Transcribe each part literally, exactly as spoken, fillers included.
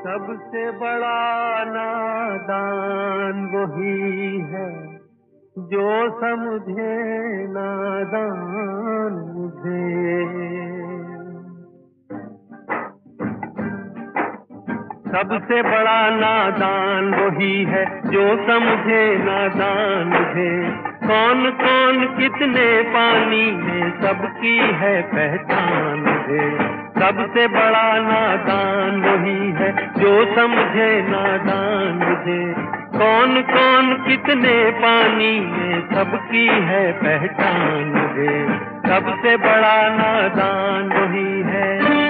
सबसे बड़ा नादान वही है जो समझे नादान मुझे। सबसे बड़ा नादान वही है जो समझे नादान मुझे। कौन कौन कितने पानी में सबकी है पहचान मुझे। सबसे बड़ा नादान वही है जो समझे नादान मुझे। कौन कौन कितने पानी में सबकी है पहचान मुझे। सबसे बड़ा नादान वही है।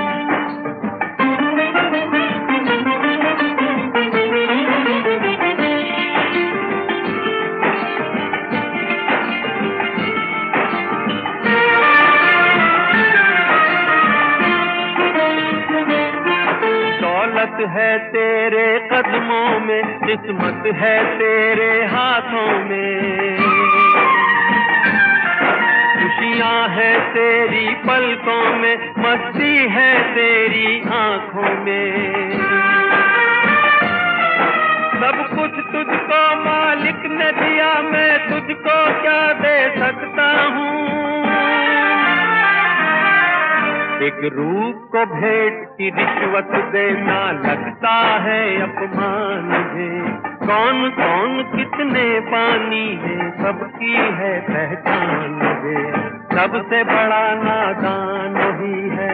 है तेरे कदमों में, किस्मत है तेरे हाथों में। खुशियां है तेरी पलकों में, मस्ती है तेरी आंखों में। सब कुछ तुझको मालिक ने दिया, मैं तुझको क्या दे सकता हूँ। एक रूप को भेंट की रिश्वत देना लगता है अपमान मुझे। कौन कौन कितने पानी है सबकी है पहचान मुझे। सबसे बड़ा नादान वही है।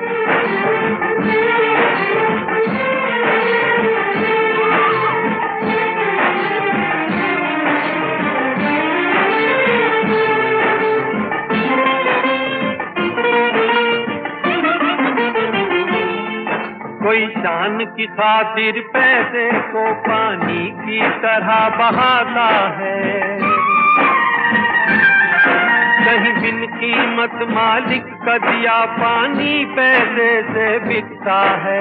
कोई शान की खातिर पैसे को पानी की तरह बहाता है। कहीं बिन कीमत मालिक का दिया पानी पैसे से बिकता है।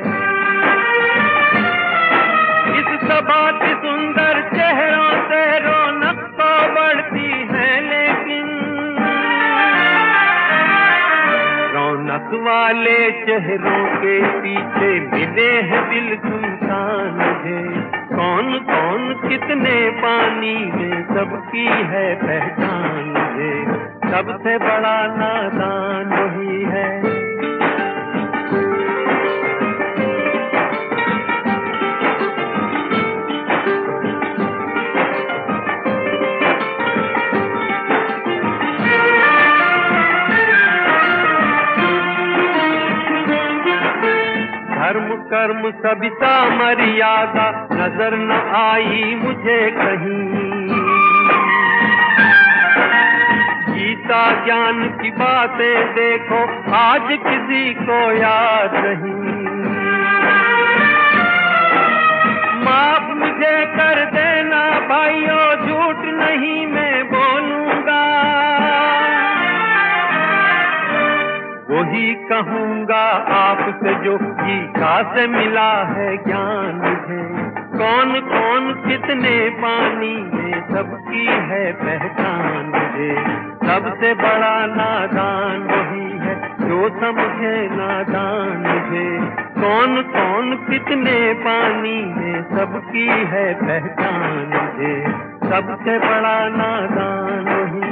इस सबात सुंदर चेहरों से रौनक तो बढ़ती है, लेकिन रौनक वाले चेहरों के पीछे मिले हैं दिल सुनसान मुझे। कौन कौन कितने पानी में सबकी है पहचान मुझे। सबसे बड़ा नादान वही है। धर्म कर्म सविता मर्यादा नजर न आई मुझे कहीं। गीता ज्ञान की बातें देखो आज किसी को याद नहीं। माफ मुझे कर देना भाइयों, झूठ नहीं मैं बोलूंगा। वही कहूँगा आपसे जो गीता से मिला है ज्ञान मुझे। कौन कौन कितने पानी में सबकी है पहचान मुझे। सबसे बड़ा नादान वही है जो समझे नादान मुझे। कौन कौन कितने पानी में सबकी है पहचान मुझे। सबसे बड़ा नादान वही